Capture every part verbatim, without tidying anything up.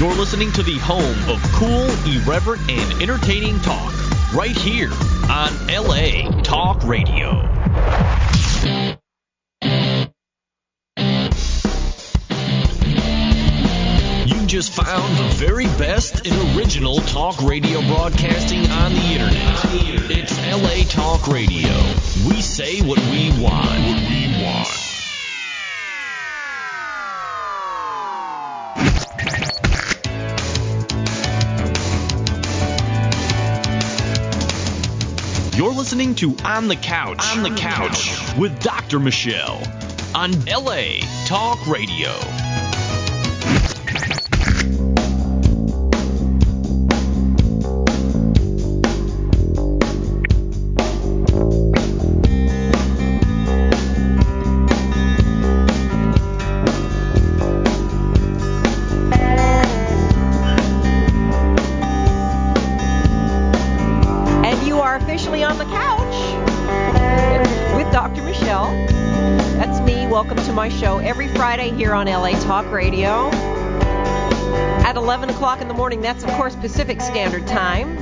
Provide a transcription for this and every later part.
You're listening to the home of cool, irreverent, and entertaining talk, right here on L A Talk Radio. You just found the very best and original talk radio broadcasting on the internet. It's L A Talk Radio. We say what we want. What we want. You're listening to On the Couch, On the Couch with Doctor Michelle on L A Talk Radio. My show every Friday here on L A Talk Radio at eleven o'clock in the morning. That's, of course, Pacific Standard Time.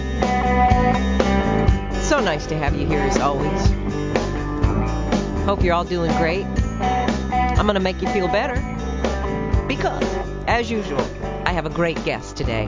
So nice to have you here as always. Hope you're all doing great. I'm going to make you feel better because, as usual, I have a great guest today.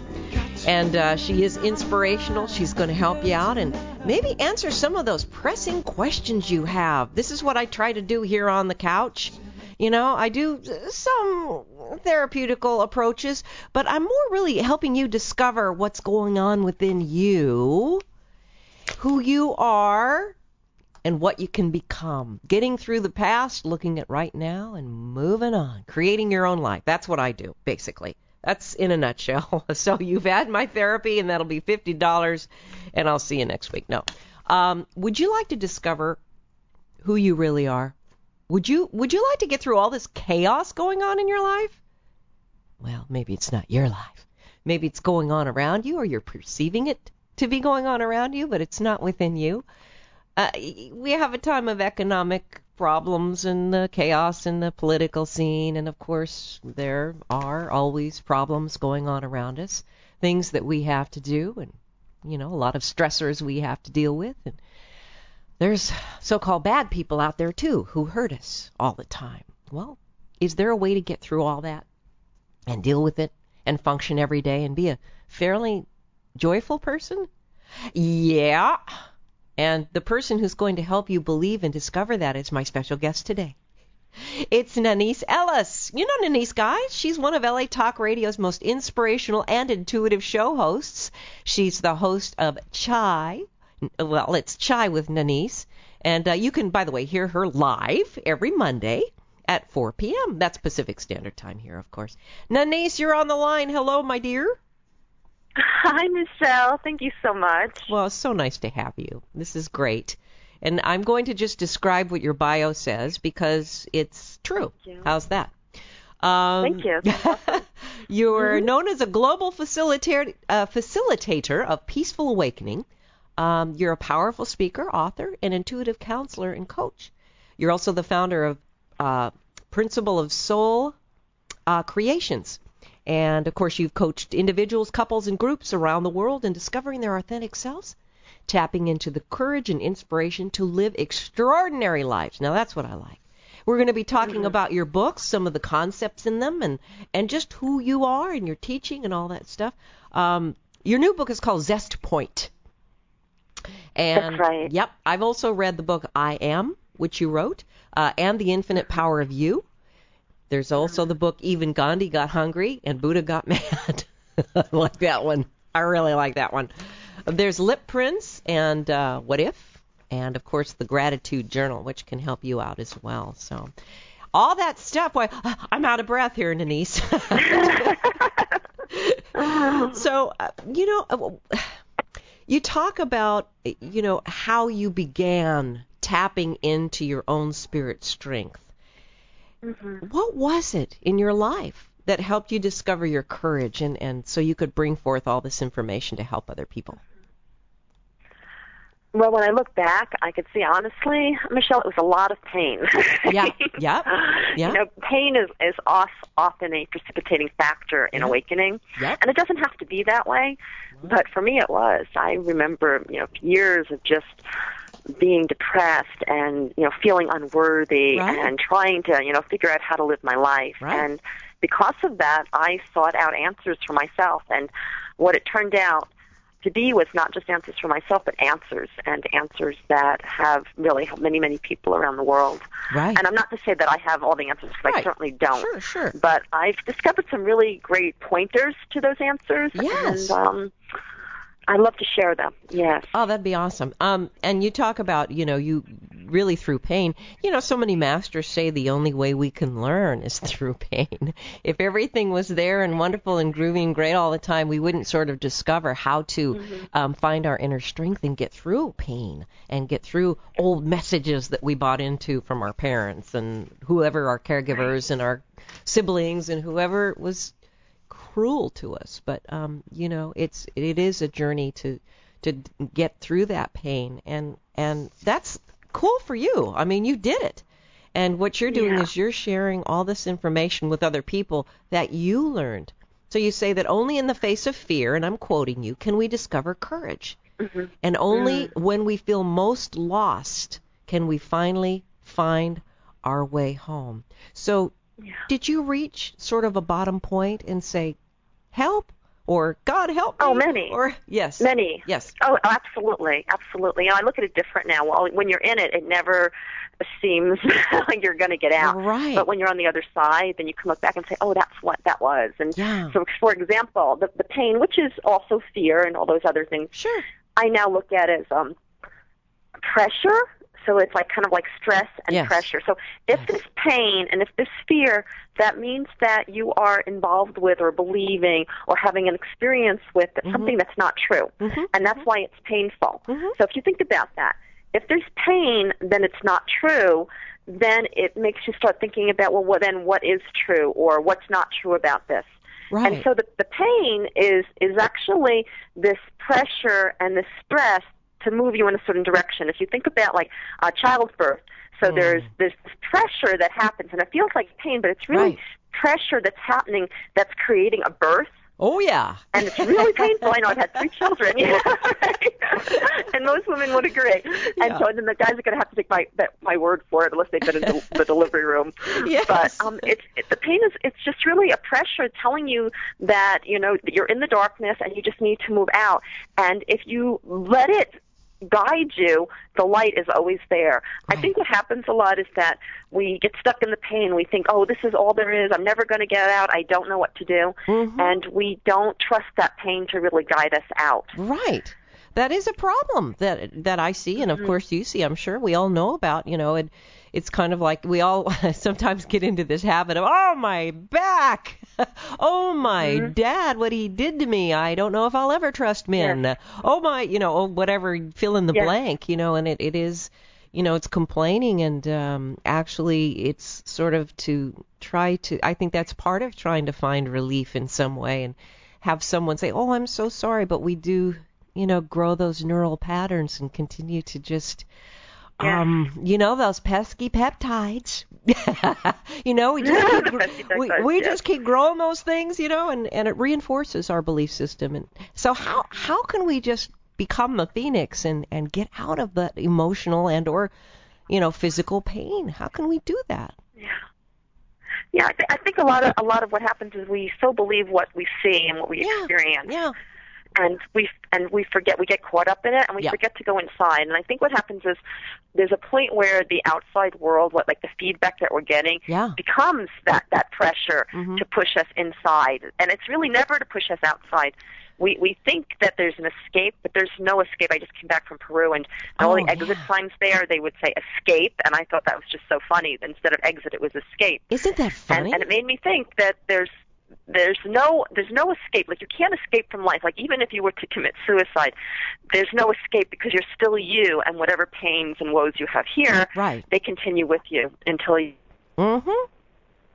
And uh, she is inspirational. She's going to help you out and maybe answer some of those pressing questions you have. This is what I try to do here on the couch. You know, I do some therapeutical approaches, but I'm more really helping you discover what's going on within you, who you are, and what you can become. Getting through the past, looking at right now, and moving on. Creating your own life. That's what I do, basically. That's in a nutshell. So you've had my therapy, and that'll be fifty dollars, and I'll see you next week. No. Um, would you like to discover who you really are? Would you Would you like to get through all this chaos going on in your life? Well, maybe it's not your life. Maybe it's going on around you, or you're perceiving it to be going on around you, but it's not within you. Uh, we have a time of economic problems and the chaos in the political scene, and of course there are always problems going on around us, things that we have to do, and you know, a lot of stressors we have to deal with, and there's so-called bad people out there too who hurt us all the time. Well, is there a way to get through all that and deal with it and function every day and be a fairly joyful person? Yeah. And the person who's going to help you believe and discover that is my special guest today. It's Nanese Ellis. You know Nanese, guys. She's one of L A Talk Radio's most inspirational and intuitive show hosts. She's the host of Chai. Well, it's Chai with Nanese. And uh, you can, by the way, hear her live every Monday at four p.m. That's Pacific Standard Time here, of course. Nanese, you're on the line. Hello, my dear. Hi, Michelle. Thank you so much. Well, it's so nice to have you. This is great. And I'm going to just describe what your bio says because it's true. Thank you. How's that? Um, Thank you. You're mm-hmm. known as a global facilitator, uh, facilitator of peaceful awakening. Um, you're a powerful speaker, author, and intuitive counselor and coach. You're also the founder of uh, Principle of Soul uh, Creations. And, of course, you've coached individuals, couples, and groups around the world in discovering their authentic selves, tapping into the courage and inspiration to live extraordinary lives. Now, that's what I like. We're going to be talking mm-hmm. about your books, some of the concepts in them, and, and just who you are and your teaching and all that stuff. Um, your new book is called Zest Point. And, that's right. Yep. I've also read the book I Am, which you wrote, uh, and The Infinite Power of You. There's also the book Even Gandhi Got Hungry and Buddha Got Mad. I like that one. I really like that one. There's Lip Prints and uh, What If? And, of course, the Gratitude Journal, which can help you out as well. So all that stuff. Boy, I'm out of breath here, Nanese. So, uh, you know, uh, you talk about, you know, how you began tapping into your own spirit strength. Mm-hmm. What was it in your life that helped you discover your courage and, and so you could bring forth all this information to help other people? Well, when I look back, I could see, honestly, Michelle, it was a lot of pain. Yeah, yeah, yeah. You know, pain is, is off, often a precipitating factor in yeah. awakening. Yep. And it doesn't have to be that way, but for me it was. I remember, you know, years of just being depressed and, you know, feeling unworthy right. and trying to, you know, figure out how to live my life. Right. And because of that, I sought out answers for myself. And what it turned out to be was not just answers for myself, but answers, and answers that have really helped many, many people around the world. Right. And I'm not to say that I have all the answers, because right. I certainly don't. Sure, sure. But I've discovered some really great pointers to those answers. Yes. And um, I love to share them. Yes. Oh, that'd be awesome. Um, and you talk about, you know, you really through pain. You know, so many masters say the only way we can learn is through pain. If everything was there and wonderful and groovy and great all the time, we wouldn't sort of discover how to mm-hmm. um, find our inner strength and get through pain and get through old messages that we bought into from our parents and whoever our caregivers right. and our siblings and whoever was cruel to us. But um, you know, it's it is a journey to to get through that pain, and and that's cool for you. I mean, you did it. And what you're doing yeah. is you're sharing all this information with other people that you learned. So you say that only in the face of fear, and I'm quoting you, can we discover courage. Mm-hmm. And only mm. when we feel most lost can we finally find our way home. So yeah. did you reach sort of a bottom point and say, help? Or God help me? Oh, many. Or yes, many. Yes. Oh, absolutely, absolutely. You know, I look at it different now. Well, when you're in it, it never seems like you're going to get out. Right. But when you're on the other side, then you can look back and say, oh, that's what that was. And yeah. so, for example, the the pain, which is also fear and all those other things. Sure. I now look at as um pressure. So it's like kind of like stress and yes. pressure. So if yes. there's pain and if there's fear, that means that you are involved with or believing or having an experience with mm-hmm. something that's not true. Mm-hmm. And that's why it's painful. Mm-hmm. So if you think about that, if there's pain, then it's not true. Then it makes you start thinking about, well, well then what is true or what's not true about this? Right. And so the, the pain is is actually this pressure and this stress to move you in a certain direction. If you think about like uh, childbirth, so mm. there's there's this pressure that happens, and it feels like pain, but it's really right. pressure that's happening that's creating a birth. Oh yeah, and it's really painful. I know I've had three children, yeah, right? And most women would agree. Yeah. And so then the guys are going to have to take my that, my word for it, unless they've been in the, the delivery room. Yes. But um, it's it, the pain is it's just really a pressure telling you that you know that you're in the darkness and you just need to move out. And if you let it guide you, the light is always there. Right. I think what happens a lot is that we get stuck in the pain. We think, oh, this is all there is. I'm never going to get out. I don't know what to do. Mm-hmm. And we don't trust that pain to really guide us out. Right. That is a problem that that I see, and of mm-hmm. course you see, I'm sure we all know about, you know, and it's kind of like we all sometimes get into this habit of, oh, my back. Oh, my mm-hmm. dad, what he did to me. I don't know if I'll ever trust men. Yes. Oh, my, you know, whatever, fill in the yes. blank, you know, and it, it is, you know, it's complaining, and um, actually it's sort of to try to, I think that's part of trying to find relief in some way and have someone say, oh, I'm so sorry, but we do, you know, grow those neural patterns and continue to just... Yeah. Um, you know, those pesky peptides. you know, we just keep, we, we yeah. just keep growing those things, you know, and, and it reinforces our belief system. And so how how can we just become the phoenix and, and get out of that emotional and or, you know, physical pain? How can we do that? Yeah. Yeah, I, th- I think a lot of a lot of what happens is we so believe what we see and what we yeah. experience. Yeah. And we and we forget, we get caught up in it, and we yeah. forget to go inside. And I think what happens is there's a point where the outside world, what like the feedback that we're getting, yeah. becomes that, that pressure mm-hmm. to push us inside. And it's really never to push us outside. We we think that there's an escape, but there's no escape. I just came back from Peru, and all oh, the exit yeah. signs there, they would say escape, and I thought that was just so funny. Instead of exit, it was escape. Isn't that funny? And, and it made me think that there's There's no there's no escape. Like, you can't escape from life. Like, even if you were to commit suicide, there's no escape because you're still you, and whatever pains and woes you have here, right. they continue with you until you mm-hmm.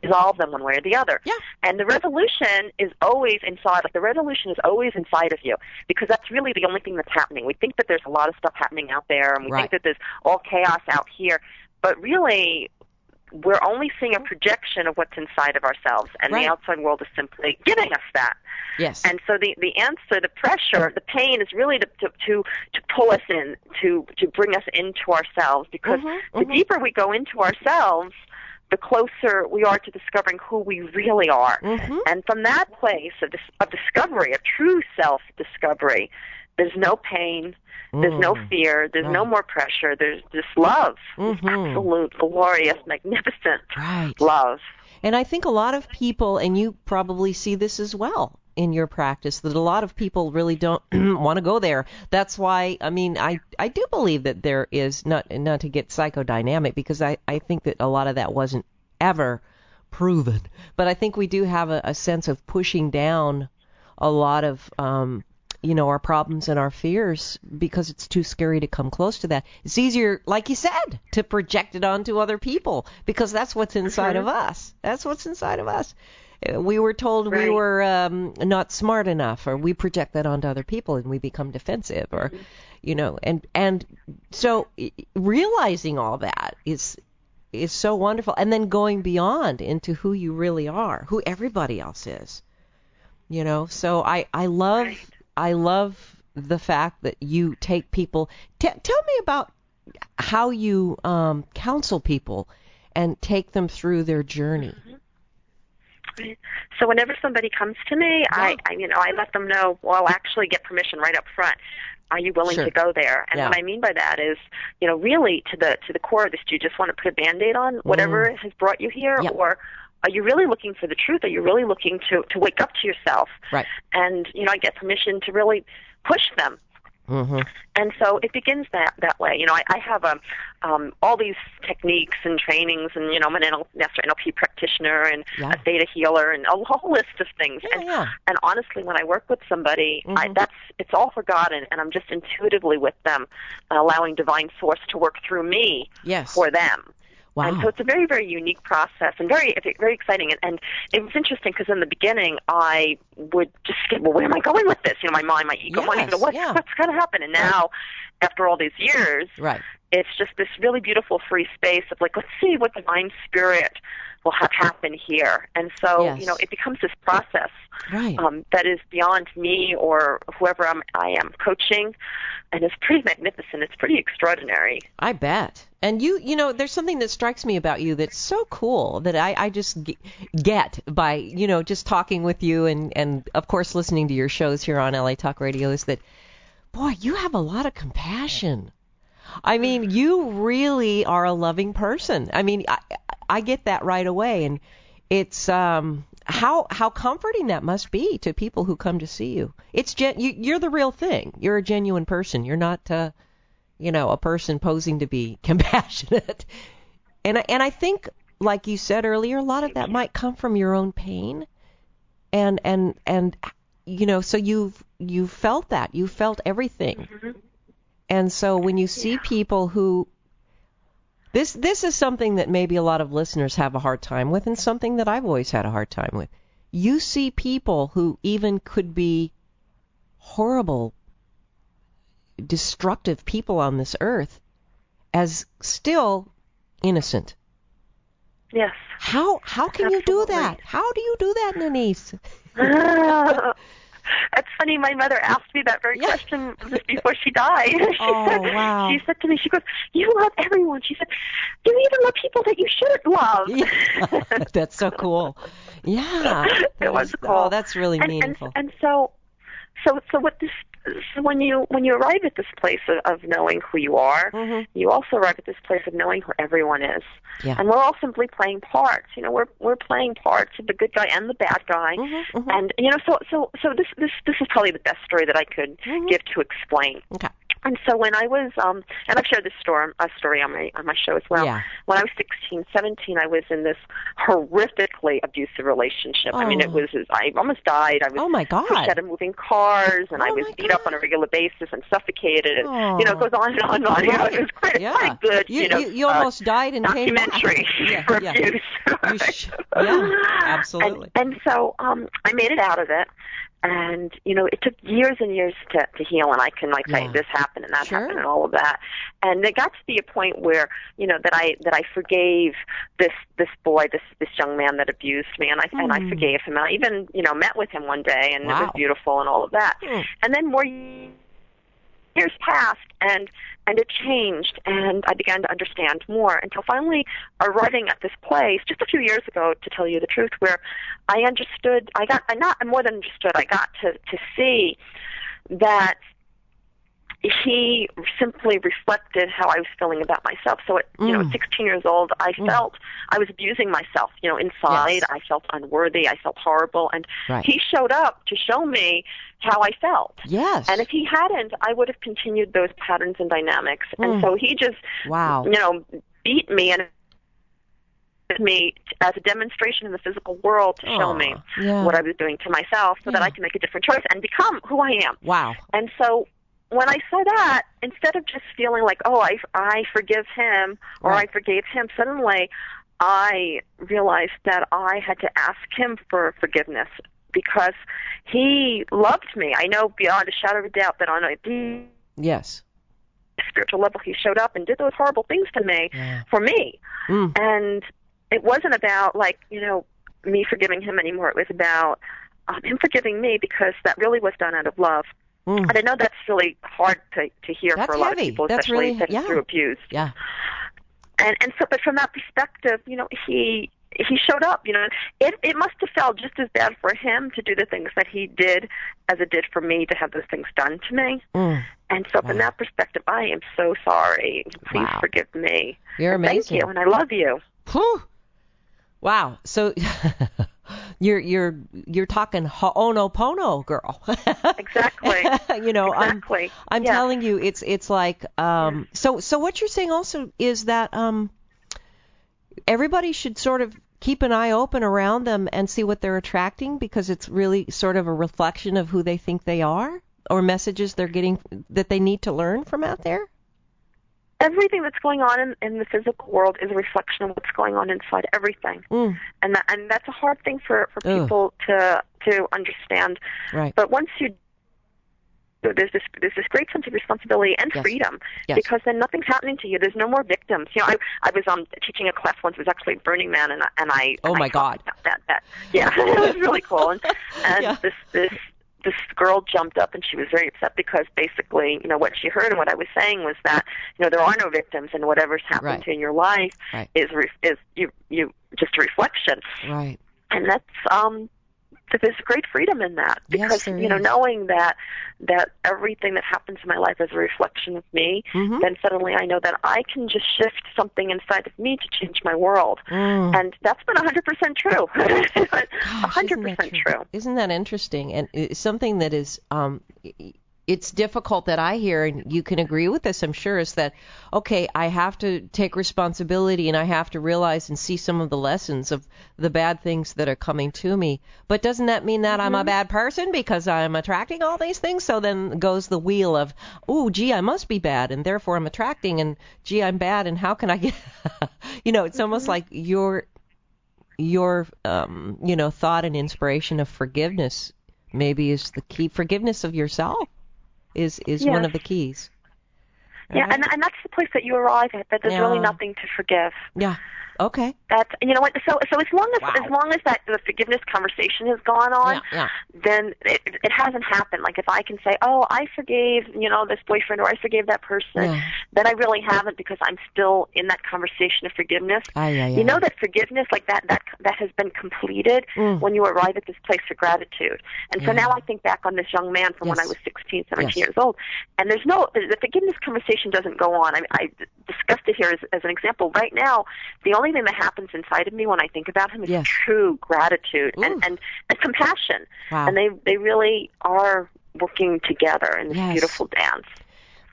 resolve them one way or the other. Yeah. And the resolution is always inside. Like the resolution is always inside of you, because that's really the only thing that's happening. We think that there's a lot of stuff happening out there, and we Right. think that there's all chaos out here, but really, we're only seeing a projection of what's inside of ourselves, and Right. the outside world is simply giving us that. Yes. And so the, the answer, the pressure, the pain is really to, to, to, to pull us in, to, to bring us into ourselves, because Mhm, the mhm. deeper we go into ourselves, the closer we are to discovering who we really are. Mhm. And from that place of, dis- of discovery, of true self-discovery, there's no pain, there's no Mm. fear, there's no Right. more pressure, there's just love, Mhm. absolute, glorious, magnificent Right. love. And I think a lot of people, and you probably see this as well in your practice, that a lot of people really don't want to go there. That's why, I mean, I, I do believe that there is, not not to get psychodynamic, because I, I think that a lot of that wasn't ever proven. But I think we do have a, a sense of pushing down a lot of, um, you know, our problems and our fears, because it's too scary to come close to that. It's easier, like you said, to project it onto other people, because that's what's inside Mm-hmm. of us. That's what's inside of us. Uh, We were told we Right. were um, not smart enough, or we project that onto other people and we become defensive, or, you know, and and so i- realizing all that is is so wonderful, and then going beyond into who you really are, who everybody else is. You know, so I I love Right. I love the fact that you take people. T- tell me about how you um, counsel people and take them through their journey. So whenever somebody comes to me, I, Yeah. I, you know, I let them know. Well, I'll actually get permission right up front. Are you willing Sure. to go there? And Yeah. what I mean by that is, you know, really to the to the core of this, do you just want to put a Band-Aid on whatever has brought you here, Yep. or are you really looking for the truth? Are you really looking to to wake up to yourself? Right. And you know, I get permission to really push them. Mm-hmm. And so it begins that that way. You know, I, I have um, um, all these techniques and trainings, and you know, I'm an N L, master N L P practitioner and Yeah. a theta healer, and a whole list of things. Yeah, and yeah. and honestly, when I work with somebody, I, Mhm. that's it's all for God, and, and I'm just intuitively with them, allowing divine source to work through me Yes. for them. Wow. And so it's a very, very unique process, and very, very exciting. And, and it was interesting because in the beginning, I would just get, well, where am I going with this? You know, my mind, my ego, wanting to know Yes, what, yeah. what's going to happen. And now, after all these years, Right. it's just this really beautiful free space of like, let's see what divine spirit will have happen here. And so, Yes. you know, it becomes this process Right. um, that is beyond me or whoever I'm, I am coaching, and it's pretty magnificent. It's pretty extraordinary. I bet. And you, you know, there's something that strikes me about you that's so cool that I, I just g- get by, you know, just talking with you and, and, of course, listening to your shows here on L A Talk Radio, is that, boy, you have a lot of compassion. I mean, you really are a loving person. I mean, I, I get that right away. And it's um, how how comforting that must be to people who come to see you. It's gen- you, you're the real thing. You're a genuine person. You're not uh, you know, a person posing to be compassionate. And I, and I think, like you said earlier, a lot of that might come from your own pain. And and and you know, so you've you felt that. You felt everything. Mm-hmm. And so when you see people who this this is something that maybe a lot of listeners have a hard time with, and something that I've always had a hard time with. You see people who even could be horrible, destructive people on this earth as still innocent. Yes. How how can you do Absolutely. that? How do you do that, Nanise? It's funny. My mother asked me that very Yeah. question just before she died. she Oh, said, wow. She said to me, she goes, "You love everyone." She said, "You even love people that you shouldn't love." Yeah. That's so cool. Yeah. It That was is- cool. Oh, that's really and, meaningful. And, and so, so, so what this? So when you when you arrive at this place of, of knowing who you are, Mhm. you also arrive at this place of knowing who everyone is. Yeah. And we're all simply playing parts. You know, we're we're playing parts of the good guy and the bad guy. Mhm, mhm. And you know, so so so this this this is probably the best story that I could Mhm. give to explain. Okay. And so when I was, um, and I've shared this story, a story on my on my show as well. Yeah. When I was sixteen, seventeen, I was in this horrifically abusive relationship. Oh. I mean, it was, I almost died. I was Oh, my God. pushed out of moving cars, and Oh, I was my beat God. up on a regular basis and suffocated, and Oh. you know, it goes on and on and on. You know, it was quite, Yeah. quite good. You, You, know, you, you uh, almost died and came back. documentary Yeah, for yeah. abuse. You sh- yeah, absolutely. And, and so um, I made it out of it. And, you know, it took years and years to, to heal, and I can, like, Yeah. say this happened and that Sure. happened and all of that. And it got to be a point where, you know, that I that I forgave this this boy, this this young man that abused me, and I and I Mm. forgave him. And I even, you know, met with him one day, and it Wow. was beautiful and all of that. Mm. And then more years passed, and and it changed, and I began to understand more until finally arriving at this place just a few years ago, to tell you the truth, where I understood, I got, I not more than understood, I got to, to see that he simply reflected how I was feeling about myself. So at, you know, Mm. at sixteen years old, I Mm. felt I was abusing myself, you know, inside. Yes. I felt unworthy. I felt horrible. And Right. he showed up to show me how I felt. Yes. And if he hadn't, I would have continued those patterns and dynamics. Mm. And so he just, Wow. you know, beat me and me as a demonstration in the physical world to show Aw, me yeah. what I was doing to myself so that Yeah. I can make a different choice and become who I am. Wow. And so when I saw that, instead of just feeling like, oh, I, I forgive him or Right. I forgave him, suddenly I realized that I had to ask him for forgiveness because he loved me. I know beyond a shadow of a doubt that on a deep Yes. spiritual level he showed up and did those horrible things to me Yeah. for me. Mm. And it wasn't about, like, you know, me forgiving him anymore. It was about um, him forgiving me because that really was done out of love. Mm. And I know that's really hard to, to hear That's for a lot heavy. of people, That's especially really- that yeah. through abuse. Yeah. And and so, but from that perspective, you know, he he showed up. You know, it it must have felt just as bad for him to do the things that he did as it did for me to have those things done to me. Mm. And so, from Wow. that perspective, I am so sorry. Please Wow. forgive me. You're And amazing. Thank you, and I love you. Whew. Wow. So you're you're you're talking ho'onopono, girl. Exactly. you know, Exactly. I'm I'm Yes. telling you, it's it's like um. So so what you're saying also is that um. Everybody should sort of keep an eye open around them and see what they're attracting, because it's really sort of a reflection of who they think they are, or messages they're getting that they need to learn from out there. Everything that's going on in, in the physical world is a reflection of what's going on inside everything, Mm. and that, and that's a hard thing for for Ugh. people to to understand. Right. But once you do, there's this there's this great sense of responsibility and Yes. freedom, Yes. because then nothing's happening to you. There's no more victims. You know, I I was um teaching a class once. It was actually Burning Man, and I- and I Oh and my I talked God. about that that yeah, it was really cool. And, and Yeah. this this. This girl jumped up and she was very upset because basically, you know, what she heard and what I was saying was that, you know, there are no victims, and whatever's happened Right. to you in your life Right. is re- is you you just a reflection, Right. and that's um that there's great freedom in that, Yes, because there you know, is. knowing that that everything that happens in my life is a reflection of me, Mhm. then suddenly I know that I can just shift something inside of me to change my world. Mm. And that's been one hundred percent true. one Gosh, hundred isn't that percent true. Isn't that interesting? And it's something that is, um, it's difficult that I hear, and you can agree with this, I'm sure, is that, okay, I have to take responsibility and I have to realize and see some of the lessons of the bad things that are coming to me. But doesn't that mean that I'm a bad person because I'm attracting all these things? So then goes the wheel of, oh, gee, I must be bad, and therefore I'm attracting, and gee, I'm bad, and how can I get, you know, it's almost like your, your, um, you know, thought and inspiration of forgiveness maybe is the key. Forgiveness of yourself is is one Yes. of the keys. Yeah, Right? and and that's the place that you arrive at, that there's Yeah. really nothing to forgive. Yeah. Okay. That, you know what? So so as long as Wow. as long as that the forgiveness conversation has gone on, Yeah, yeah. then it, it hasn't happened. Like if I can say, oh, I forgave, you know, this boyfriend, or I forgave that person, Yeah. then I really haven't, because I'm still in that conversation of forgiveness. Ay, ay, You ay. know that forgiveness, like that, that that has been completed Mm. when you arrive at this place of gratitude. And so Yeah. now I think back on this young man from when Yes. I was sixteen, seventeen Yes. years old, and there's no, the, the forgiveness conversation doesn't go on. I, I discussed it here as, as an example. Right now, the only thing that happens inside of me when I think about him is Yes. true gratitude Ooh. and, and, and compassion. Wow. And they they really are working together in this Yes. beautiful dance.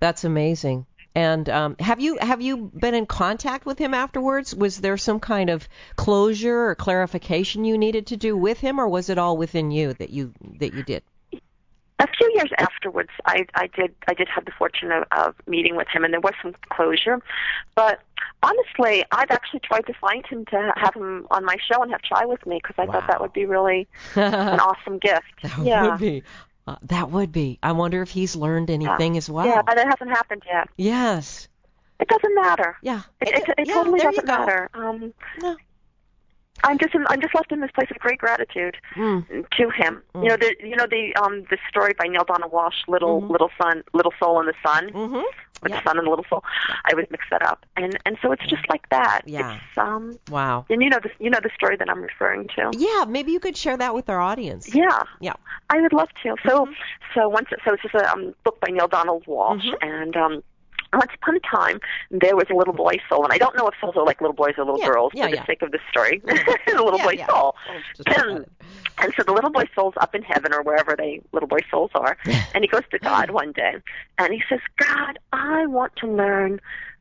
That's amazing. And um, have you have you been in contact with him afterwards? Was there some kind of closure or clarification you needed to do with him, or was it all within you that you that you did? A few years afterwards, I, I did I did have the fortune of, of meeting with him, and there was some closure. But honestly, I've actually tried to find him to have him on my show and have chai with me, because I Wow. thought that would be really an awesome gift. That yeah. would be. Uh, that would be. I wonder if he's learned anything yeah. as well. Yeah, but it hasn't happened yet. Yes. It doesn't matter. Yeah. It, It- it, it yeah, totally there you doesn't go. matter. Um, No. I'm just in, I'm just left in this place of great gratitude Mm. to him. Mm. You know the you know the um the story by Neil Donald Walsh, little Mhm. little sun, little soul in the sun, Mm-hmm. with Yep. the sun and the little soul. I always mix that up, and and so it's just like that. Yeah. It's, um, Wow. and you know the you know the story that I'm referring to. Yeah, maybe you could share that with our audience. Yeah. Yeah. I would love to. So, Mhm. so once, so it's just a um, book by Neil Donald Walsh, Mhm. and um, once upon a time there was a little boy soul, and I don't know if souls are like little boys or little Yeah, girls yeah, for the yeah. sake of this story. the little Yeah, boy yeah. soul. Oh, just about it. And so the little boy soul's up in heaven or wherever they little boy souls are, and he goes to God one day, and he says, "God, I want to learn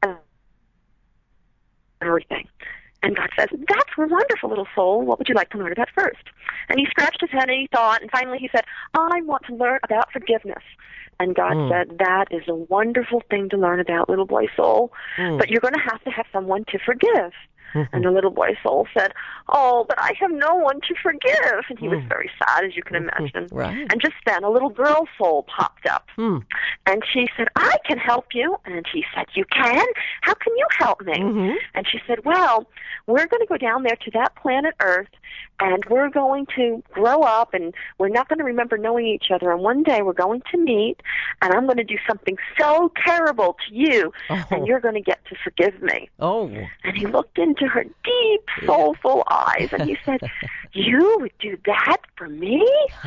everything." And God says, "That's wonderful, little soul. What would you like to learn about first?" And he scratched his head and he thought, and finally he said, "I want to learn about forgiveness." And God Mm. said, "That is a wonderful thing to learn about, little boy soul, Mm. but you're going to have to have someone to forgive." Mhm. And the little boy soul said, "Oh, but I have no one to forgive." And he was Mm. very sad, as you can imagine. Right. And just then, a little girl soul popped up. Hmm. And she said, "I can help you." And he said, "You can? How can you help me?" Mhm. And she said, "Well, we're going to go down there to that planet Earth, and we're going to grow up, and we're not going to remember knowing each other. And one day we're going to meet, and I'm going to do something so terrible to you, Oh. and you're going to get to forgive me." Oh. And he looked into her deep, soulful eyes, and he said, "You would do that for me?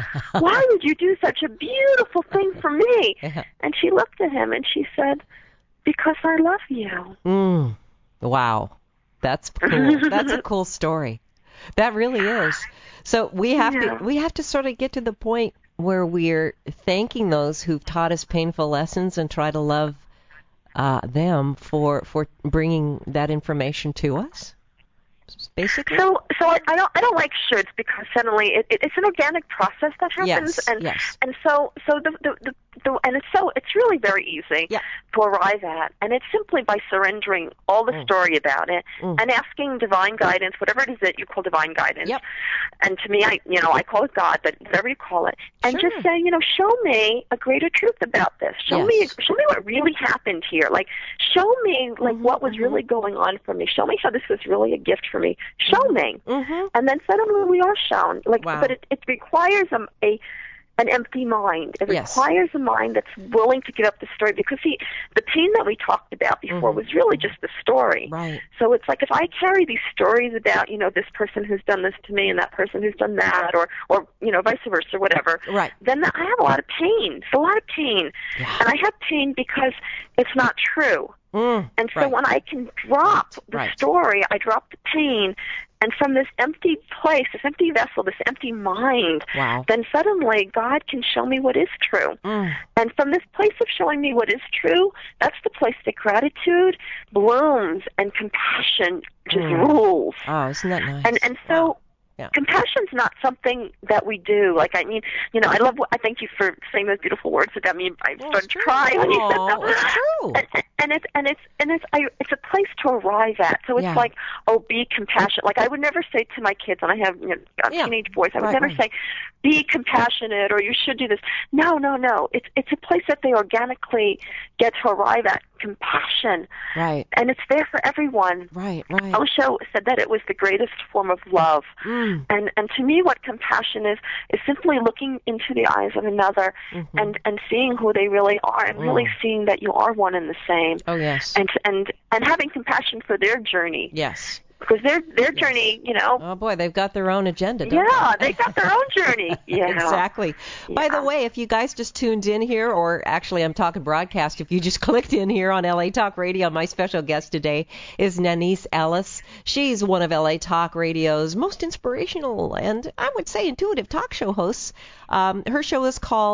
Why would you do such a beautiful thing for me?" And she looked at him, and she said, "Because I love you." Mm. Wow. That's cool. That's a cool story. That really is. So we have Yeah. to we have to sort of get to the point where we're thanking those who've taught us painful lessons and try to love uh, them for for bringing that information to us. Basically. So, so I, I don't, I don't like shoulds, because suddenly it, it, it's an organic process that happens, Yes, and yes. and so, so the, the, the, the, and it's so, it's really very easy Yeah. to arrive at, and it's simply by surrendering all the Mm. story about it Mm. and asking divine guidance, whatever it is that you call divine guidance. Yep. And to me, I, you know, I call it God, but whatever you call it, and Sure. just say, you know, show me a greater truth about this. Show Yes. me, show me what really happened here. Like, show me like Mhm, what was mhm. really going on for me. Show me how this was really a gift for me. Show me. Mm-hmm. And then suddenly we are shown. Like, Wow. but it, it requires a, a an empty mind. It Yes. requires a mind that's willing to give up the story, because see, the pain that we talked about before Mhm. was really just the story. Right. So it's like if I carry these stories about, you know, this person who's done this to me and that person who's done that, or, or you know, vice versa, whatever, Right. then I have a lot of pain. It's a lot of pain. Yeah. And I have pain because it's not true. Mm. And so Right. when I can drop the Right. story, I drop the pain, and from this empty place, this empty vessel, this empty mind, Wow. then suddenly God can show me what is true. Mm. And from this place of showing me what is true, that's the place that gratitude blooms and compassion just Mm. rules. Oh, isn't that nice? And and so Wow. Yeah. compassion's not something that we do. Like, I mean, you know, I love. I thank you for saying those beautiful words about me. I Well, started it's true. crying when you said Oh, that. it's true. And, and it's and it's and it's I, it's a place to arrive at. So it's Yeah. like, oh, be compassionate. Like, I would never say to my kids, and I have, you know, Yeah. teenage boys, I would Right, never right. say, be compassionate, or you should do this. No, no, no. It's it's a place that they organically get to arrive at. Compassion, Right. and it's there for everyone. Right. Right. Osho said that it was the greatest form of love. Mm. And and to me, what compassion is is simply looking into the eyes of another Mhm. and and seeing who they really are, and really Mm. seeing that you are one and the same, Oh, yes. and and and having compassion for their journey, Yes. because their their journey, you know, Oh, boy, they've got their own agenda, don't yeah, they? they got their own journey. Yeah, Exactly. By the Yeah. way, if you guys just tuned in here, or actually I'm talking broadcast, if you just clicked in here on L A Talk Radio, my special guest today is Nanise Ellis. She's one of L A Talk Radio's most inspirational and I would say intuitive talk show hosts. Um, her show is called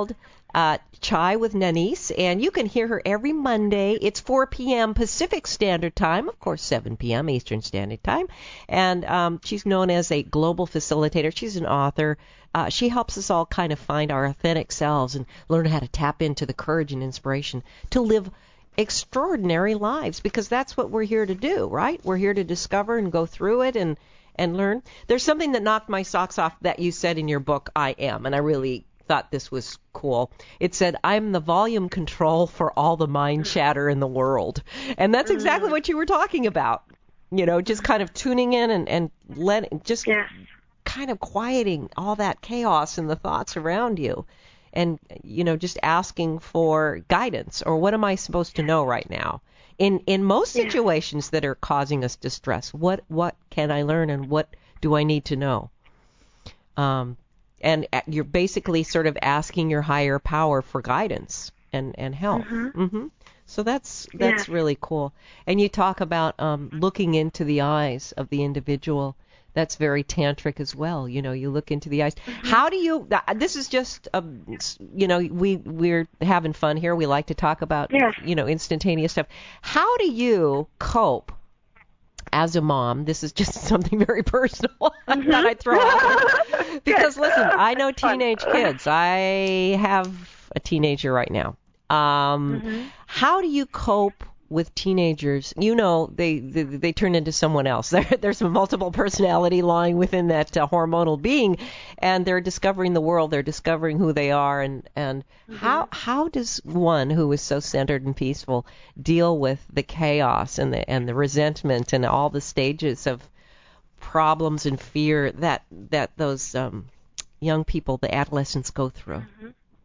uh, Chai with Nanice, and you can hear her every Monday. It's four p.m. Pacific Standard Time, of course, seven p.m. Eastern Standard Time. And um, she's known as a global facilitator. She's an author. Uh, she helps us all kind of find our authentic selves and learn how to tap into the courage and inspiration to live extraordinary lives, because that's what we're here to do, right? We're here to discover and go through it and, and learn. There's something that knocked my socks off that you said in your book, I Am, and I really thought this was cool. It said, I'm the volume control for all the mind chatter in the world. And that's exactly what you were talking about. You know, just kind of tuning in and, and letting, just Yeah. kind of quieting all that chaos and the thoughts around you. And, you know, just asking for guidance, or what am I supposed to know right now? In in most Yeah. situations that are causing us distress, what what can I learn and what do I need to know? Um, and you're basically sort of asking your higher power for guidance and, and help. Mm-hmm. Mm-hmm. So that's that's Yeah. really cool. And you talk about um, looking into the eyes of the individual. That's very tantric as well. You know, you look into the eyes. Mm-hmm. How do you? This is just, a, you know, we we're having fun here. We like to talk about, Yes. you know, instantaneous stuff. How do you cope as a mom? This is just something very personal that I throw out there. Because listen, I know teenage kids. I have a teenager right now. Um, Mm-hmm. How do you cope with teenagers? You know, they they, they turn into someone else. There, there's a multiple personality lying within that uh, hormonal being, and they're discovering the world. They're discovering who they are, and and Mm-hmm. how how does one who is so centered and peaceful deal with the chaos and the and the resentment and all the stages of problems and fear that that those um, young people, the adolescents, go through? Mm-hmm.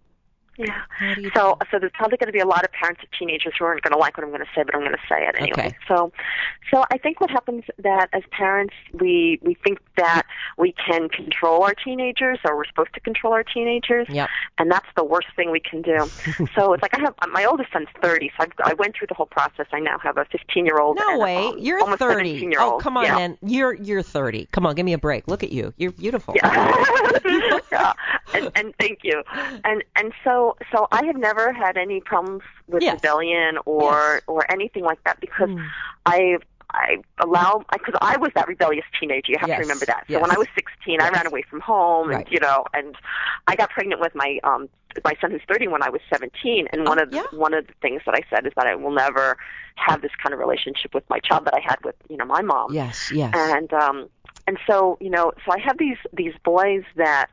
Yeah. How do you So, so there's probably going to be a lot of parents of teenagers who aren't going to like what I'm going to say, but I'm going to say it anyway. Okay. So, so I think what happens that as parents, we we think that we can control our teenagers, or we're supposed to control our teenagers, Yep. and that's the worst thing we can do. So it's like I have my oldest son's thirty, so I've, I went through the whole process. I now have a fifteen-year-old. No and way. a, um, You're almost thirty. seventeen-year-old. Oh, come on, yeah. man. You're you're thirty. Come on, give me a break. Look at you. You're beautiful. Yeah. yeah. And, and thank you. And and so so I have never had any problems with Yes. rebellion or Yes. or anything like that, because Mm. I I allow because I was that rebellious teenager. You have Yes. to remember that. So Yes. when I was sixteen, I Yes. ran away from home, and Right. you know, and I got pregnant with my um my son who's thirty when I was seventeen. And one Oh, of the, yeah. one of the things that I said is that I will never have this kind of relationship with my child that I had with you know my mom. Yes, yes. And um and so you know so I have these these boys that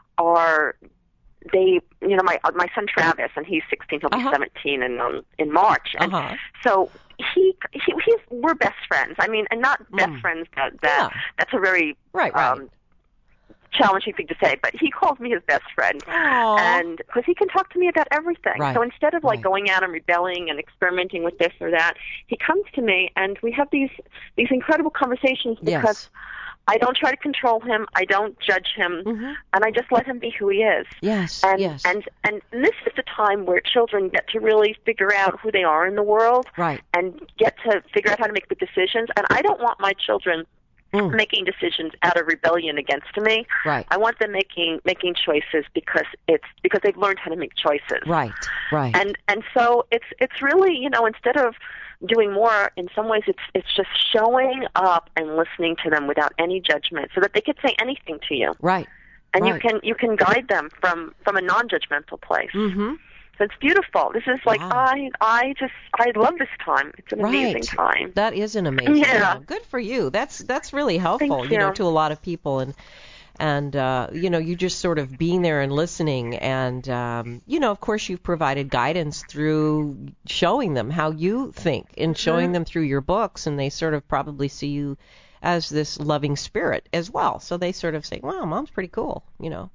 are they you know my my son Travis, and he's sixteen, he'll be Uh-huh. seventeen in um in March. And Uh-huh. so he he he's we're best friends. I mean, and not best Mm. friends that that Yeah. that's a very Right, right. um challenging thing to say, but he calls me his best friend. Aw. And because he can talk to me about everything. Right, So instead of like right. going out and rebelling and experimenting with this or that, he comes to me and we have these these incredible conversations because Yes. I don't try to control him, I don't judge him, Mhm. and I just let him be who he is. Yes, And yes. and and this is the time where children get to really figure out who they are in the world Right. and get to figure out how to make good decisions. And I don't want my children Mm. making decisions out of rebellion against me. Right. I want them making making choices because it's because they've learned how to make choices. Right, right. And and so it's it's really, you know, instead of doing more, in some ways it's it's just showing up and listening to them without any judgment, so that they could say anything to you. Right. And you right. can you can guide them from from a non-judgmental place. Mm-hmm. So it's beautiful. This is like Wow. I I just I love this time. It's an amazing Right. time. That is an amazing Yeah. time. Good for you. That's that's really helpful, Thank you know, you. to a lot of people, and and uh, you know, you just sort of being there and listening, and um, you know, of course, you've provided guidance through showing them how you think and showing Mm-hmm. them through your books, and they sort of probably see you as this loving spirit as well. So they sort of say, "Wow, Mom's pretty cool," you know.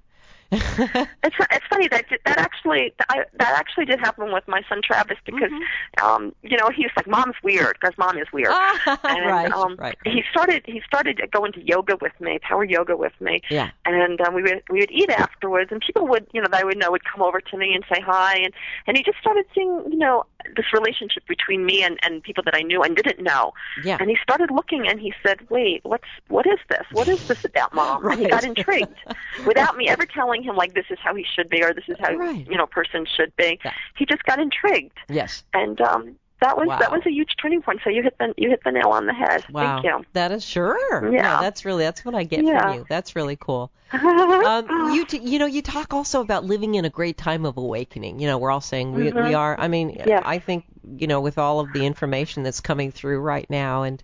It's it's funny that that actually I, that actually did happen with my son Travis, because Mm-hmm. um you know he's like, Mom's weird because Mom is weird. And, right, um, right. He started he started going to yoga with me, power yoga with me. Yeah. And um, we would we would eat afterwards, and people would you know that I would know would come over to me and say hi, and and he just started seeing you know this relationship between me and and people that I knew and didn't know. Yeah. And he started looking, and he said, wait, what's what is this? What is this about, Mom? And he Right. got intrigued without me ever telling him like this is how he should be or this is how right. you know person should be. Yeah. He just got intrigued. Yes. And um, that was wow. that was a huge turning point. So you hit the you hit the nail on the head. Wow. Thank you. That is sure. Yeah. No, that's really that's what I get yeah. from you. That's really cool. um, you t- you know you talk also about living in a great time of awakening. You know, we're all saying we mm-hmm. we are. I mean, yeah. I think you know with all of the information that's coming through right now, and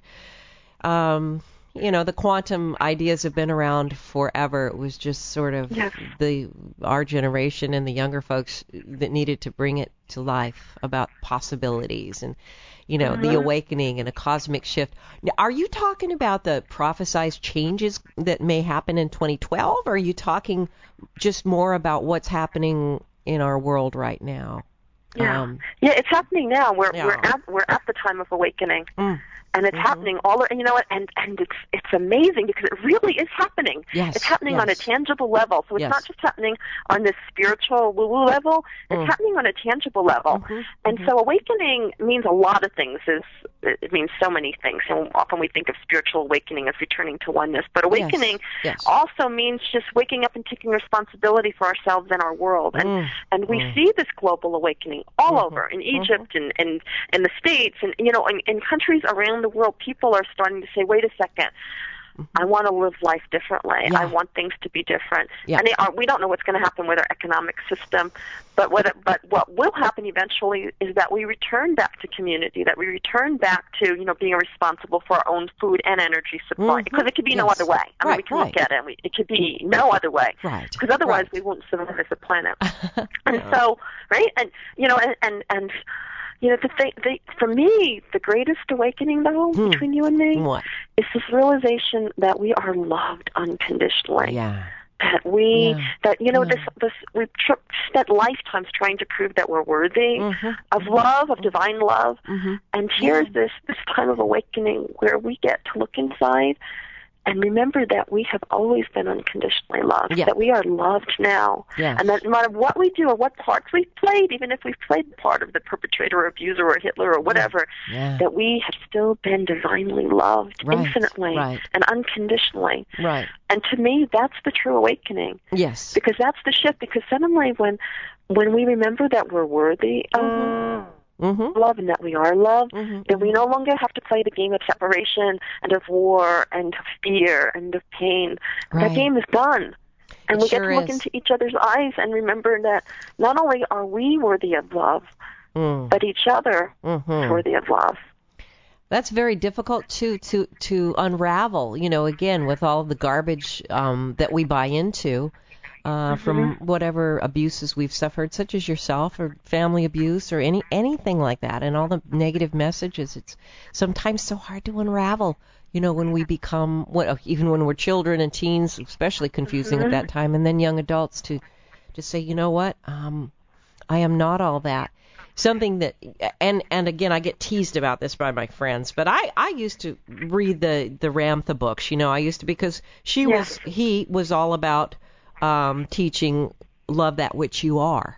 um, you know the quantum ideas have been around forever. It was just sort of yes. the our generation and the younger folks that needed to bring it to life about possibilities and. You know, mm-hmm. the awakening and a cosmic shift. Now, are you talking about the prophesized changes that may happen in twenty twelve, or are you talking just more about what's happening in our world right now? Yeah, um, yeah, it's happening now. We're yeah. we're at we're at the time of awakening. Mm. And it's mm-hmm. happening all, and you know what? And and it's it's amazing because it really is happening. Yes, it's happening yes. on a tangible level. So it's yes. not just happening on this spiritual woo-woo level. It's mm. happening on a tangible level. Mm-hmm. And mm-hmm. so awakening means a lot of things. Is it means so many things. And often we think of spiritual awakening as returning to oneness, but awakening yes. Yes. also means just waking up and taking responsibility for ourselves and our world. And mm. and we mm. see this global awakening all mm-hmm. over in Egypt mm-hmm. and, and in the States and you know in, in countries around the world. People are starting to say, wait a second, mm-hmm. I want to live life differently. Yeah. I want things to be different. Yeah. And they are, we don't know what's going to happen with our economic system, but what, it, but what will happen eventually is that we return back to community, that we return back to, you know, being responsible for our own food and energy supply. Mm-hmm. Because it could be yes. no other way. I mean, right, we can right. look at it, and we, it could be no other way. Right. Because otherwise right. we won't survive as a planet. yeah. And so, right? And, you know, and, and, and you know, the thing, the, for me, the greatest awakening, though, hmm. between you and me, what? is this realization that we are loved unconditionally. Yeah. That we, yeah. that, you know, yeah. this, this, we've tr- spent lifetimes trying to prove that we're worthy mm-hmm. of love, of divine love. Mm-hmm. And here's yeah. this, this time of awakening where we get to look inside and remember that we have always been unconditionally loved, yeah. that we are loved now, yes. and that no matter what we do or what parts we've played, even if we've played the part of the perpetrator or abuser or Hitler or whatever, yeah. that we have still been divinely loved right. infinitely right. and unconditionally. Right. And to me, that's the true awakening. Yes. Because that's the shift, because suddenly when when we remember that we're worthy of mm-hmm. love and that we are loved, mm-hmm. that we no longer have to play the game of separation and of war and of fear and of pain. Right. That game is done. And It we sure get to look is. into each other's eyes and remember that not only are we worthy of love, mm. but each other mm-hmm. is worthy of love. That's very difficult to, to, to unravel, you know, again, with all the garbage um, that we buy into uh, mm-hmm. from whatever abuses we've suffered, such as yourself or family abuse or any anything like that, and all the negative messages. It's sometimes so hard to unravel, you know, when we become, what, even when we're children and teens, especially confusing mm-hmm. at that time, and then young adults to, to say, you know what, um, I am not all that. Something that, and and again, I get teased about this by my friends, but I, I used to read the, the Ramtha books, you know, I used to, because she yeah. was, he was all about um, teaching love that which you are.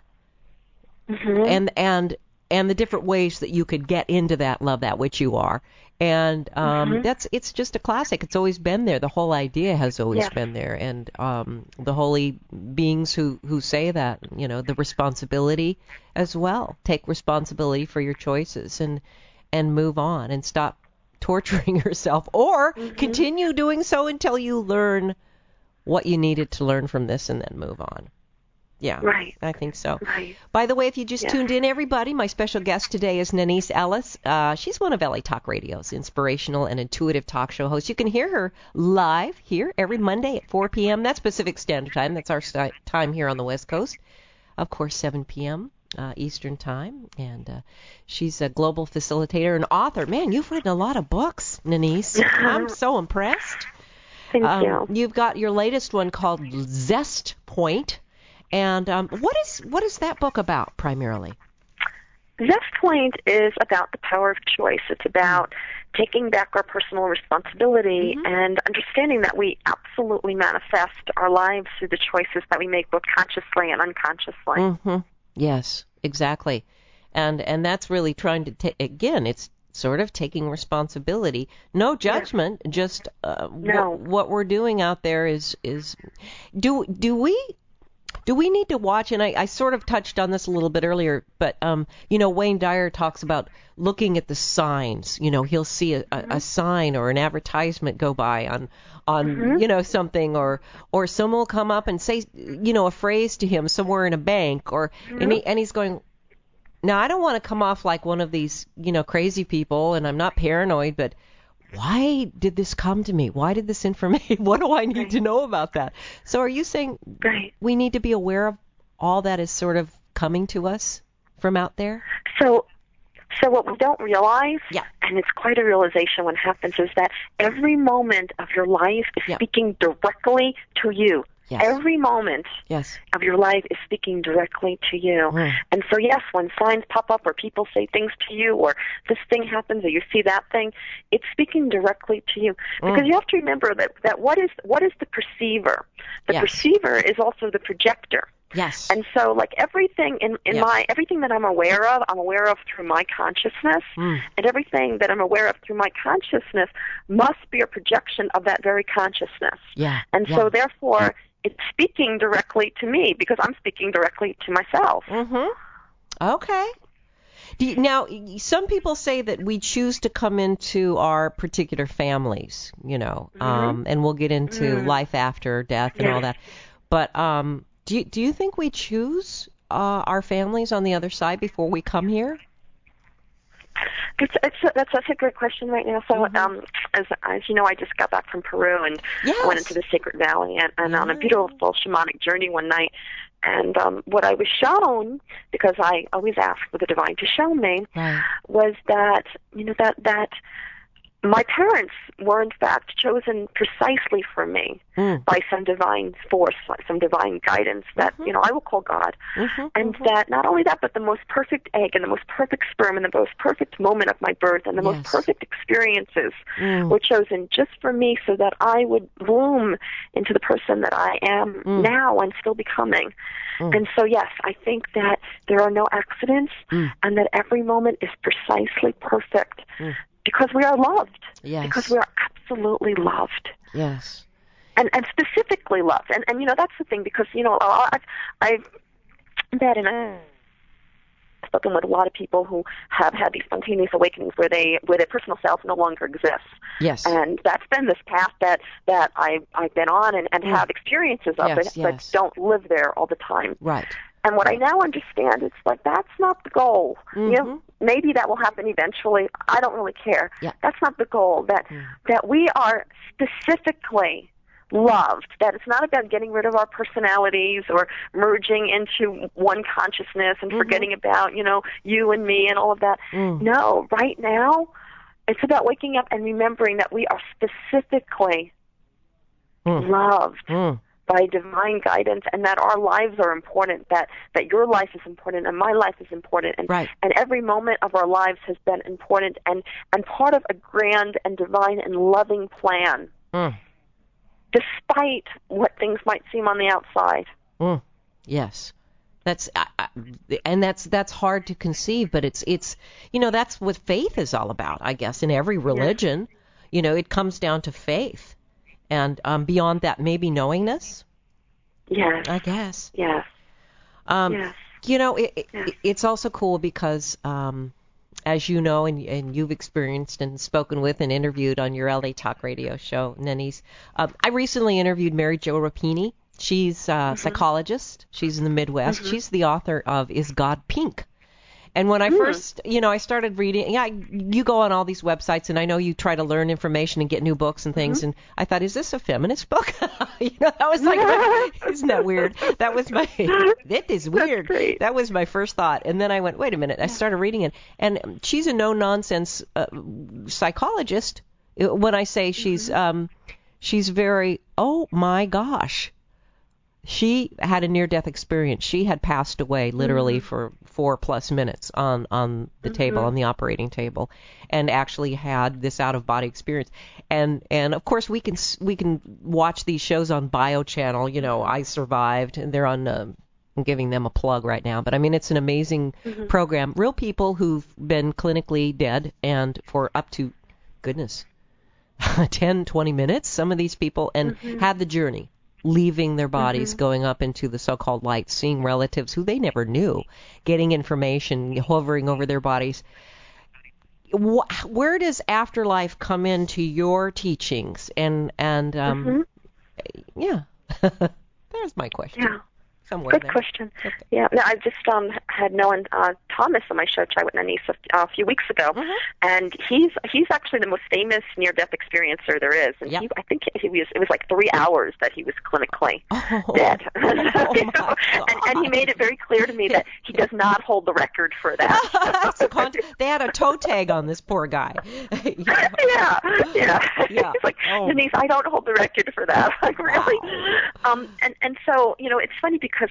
Mm-hmm. And, and, and the different ways that you could get into that love that which you are. And um, mm-hmm. that's, it's just a classic. It's always been there. The whole idea has always yeah. been there. And um, the holy beings who, who say that, you know, the responsibility as well. Take responsibility for your choices and and move on and stop torturing yourself, or mm-hmm. continue doing so until you learn what you needed to learn from this and then move on. Yeah, right. I think so. Right. By the way, if you just yeah. tuned in, everybody, my special guest today is Nanise Ellis. Uh, she's one of L A Talk Radio's inspirational and intuitive talk show hosts. You can hear her live here every Monday at four p.m. That's Pacific Standard Time. That's our st- time here on the West Coast. Of course, seven p.m. Uh, Eastern Time. And uh, she's a global facilitator and author. Man, you've written a lot of books, Nanise. I'm so impressed. Thank um, you. You've got your latest one called Zest Point. And um, what is what is that book about primarily? Zest Point is about the power of choice. It's about mm-hmm. taking back our personal responsibility mm-hmm. and understanding that we absolutely manifest our lives through the choices that we make both consciously and unconsciously. Mm-hmm. Yes, exactly. And and that's really trying to take, again, it's sort of taking responsibility. No judgment, yeah. just uh, no. what, what we're doing out there is, is do do we... Do we need to watch, and I, I sort of touched on this a little bit earlier, but, um, you know, Wayne Dyer talks about looking at the signs. You know, he'll see a, mm-hmm. a, a sign or an advertisement go by on, on mm-hmm. you know, something, or or someone will come up and say, you know, a phrase to him somewhere in a bank, or mm-hmm. and, he, and he's going, now, I don't want to come off like one of these, you know, crazy people, and I'm not paranoid, but why did this come to me? Why did this information? What do I need right. to know about that? So are you saying right. we need to be aware of all that is sort of coming to us from out there? So so what we don't realize, yeah. and it's quite a realization when it happens, is that every moment of your life is yeah. speaking directly to you. Yes. Every moment yes. of your life is speaking directly to you. Mm. And so, yes, when signs pop up or people say things to you or this thing happens or you see that thing, it's speaking directly to you. Because mm. you have to remember that, that what is what is the perceiver? The yes. perceiver is also the projector. Yes. And so, like everything in, in yes. my everything that I'm aware of, I'm aware of through my consciousness, mm. and everything that I'm aware of through my consciousness must be a projection of that very consciousness. Yeah. And yeah. so, therefore, it's speaking directly to me because I'm speaking directly to myself. Mm-hmm. Okay. Do you, now, some people say that we choose to come into our particular families, you know, mm-hmm. um, and we'll get into mm. life after death and yes. all that. But um, do you, do you think we choose uh, our families on the other side before we come here? It's, it's a, that's such a great question right now. So, mm-hmm. um, as, as you know, I just got back from Peru and yes. I went into the Sacred Valley and, and yeah. on a beautiful shamanic journey one night. And um, what I was shown, because I always ask for the divine to show me, right. was that you know that that my parents were in fact chosen precisely for me mm. by some divine force, some divine guidance that mm-hmm. you know I will call God, mm-hmm. and mm-hmm. that not only that, but the most perfect egg and the most perfect sperm and the most perfect moment of my birth and the yes. most perfect experiences mm. were chosen just for me, so that I would bloom into the person that I am mm. now and still becoming. Mm. And so, yes, I think that there are no accidents, mm. and that every moment is precisely perfect. Mm. Because we are loved. Yes. Because we are absolutely loved. Yes. And and specifically loved. And and you know that's the thing, because you know I've I've met and I've spoken with a lot of people who have had these spontaneous awakenings where they where their personal self no longer exists. Yes. And that's been this path that that I I've been on and, and mm. have experiences of yes, it, yes. but don't live there all the time. Right. And what I now understand, it's like that's not the goal. Mm-hmm. You know, maybe that will happen eventually. I don't really care. Yeah. That's not the goal. That mm. that we are specifically loved. That it's not about getting rid of our personalities or merging into one consciousness and mm-hmm. forgetting about, you know, you and me and all of that. Mm. No, right now, it's about waking up and remembering that we are specifically mm. loved. Mm. by divine guidance, and that our lives are important, that, that your life is important and my life is important, and, right. and every moment of our lives has been important and, and part of a grand and divine and loving plan, mm. despite what things might seem on the outside. Mm. Yes. That's uh, and that's that's hard to conceive, but it's it's you know that's what faith is all about, I guess, in every religion. Yes. You know, it comes down to faith. And um, beyond that, maybe knowingness? Yes. I guess. Yes. Um, yes. You know, it, it, yes. it's also cool because, um, as you know, and, and you've experienced and spoken with and interviewed on your L A Talk Radio show, Nenny's, uh, I recently interviewed Mary Jo Rapini. She's a mm-hmm. psychologist. She's in the Midwest. Mm-hmm. She's the author of Is God Pink? And when I mm. first, you know, I started reading, yeah, you go on all these websites, and I know you try to learn information and get new books and things, mm-hmm. and I thought, is this a feminist book? you know, that was like, my, isn't that weird? That was my, it is weird. That was my first thought. And then I went, wait a minute, I started reading it. And she's a no-nonsense uh, psychologist. When I say she's, mm-hmm. um, she's very, oh my gosh. She had a near-death experience. She had passed away literally mm-hmm. for four plus minutes on, on the mm-hmm. table, on the operating table, and actually had this out-of-body experience. And and of course we can we can watch these shows on Bio Channel. You know, I Survived, and they're on. Uh, I'm giving them a plug right now, but I mean it's an amazing mm-hmm. program. Real people who've been clinically dead and for up to, goodness, ten, twenty minutes. Some of these people and mm-hmm. had the journey. leaving their bodies, Mm-hmm. going up into the so-called light, seeing relatives who they never knew, getting information, hovering over their bodies. Wh- Where does afterlife come into your teachings? And, and um, Mm-hmm. yeah, there's my question. Yeah. Somewhere Good there. question. Okay. Yeah, no, I just um had Nolan uh, Thomas on my show, Try with Nanise, a, a few weeks ago, Mhm. and he's he's actually the most famous near-death experiencer there is. And Yep. he, I think he was it was like three hours that he was clinically Oh. dead. Oh, You know? my and, and he God. made it very clear to me that he does not hold the record for that. That's a con- they had a toe tag on this poor guy. yeah, yeah. Yeah. He's like, Oh. Denise, I don't hold the record for that. Like, really? Wow. Um, and and so you know, it's funny because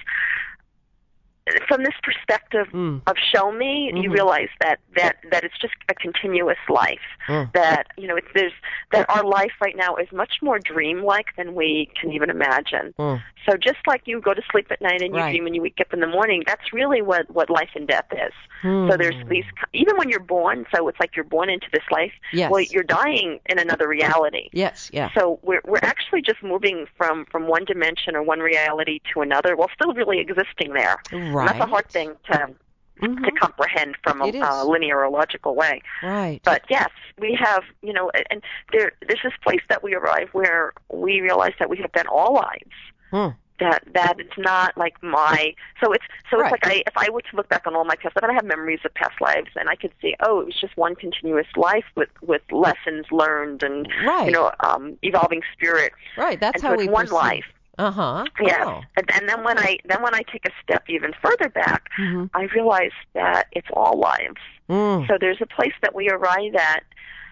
from this perspective Mm. of show me, you Mhm. realize that, that, that it's just a continuous life. Mm. That you know, it's, there's that our life right now is much more dreamlike than we can even imagine. Mm. So just like you go to sleep at night and you Right. dream and you wake up in the morning, that's really what, what life and death is. Hmm. So there's these, even when you're born, so it's like you're born into this life. Yes. Well, you're dying in another reality. Yes, yeah. So we're we're actually just moving from, from one dimension or one reality to another, while still really existing there. And Right. that's a hard thing to Mhm. to comprehend from a It is. uh, linear or logical way. Right. But yes, we have, you know, and there there's this place that we arrive where we realize that we have been all lives. Hmm. That that it's not like my so it's so Right. it's like I if I were to look back on all my past lives, I have memories of past lives, and I could see, oh, it was just one continuous life with with lessons learned and Right. you know um, evolving spirit. Right. That's and how so we it's one perceive. life. Uh-huh. Yes, Oh. and, and then when I then when I take a step even further back, Mhm. I realize that it's all lives. Mm. So there's a place that we arrive at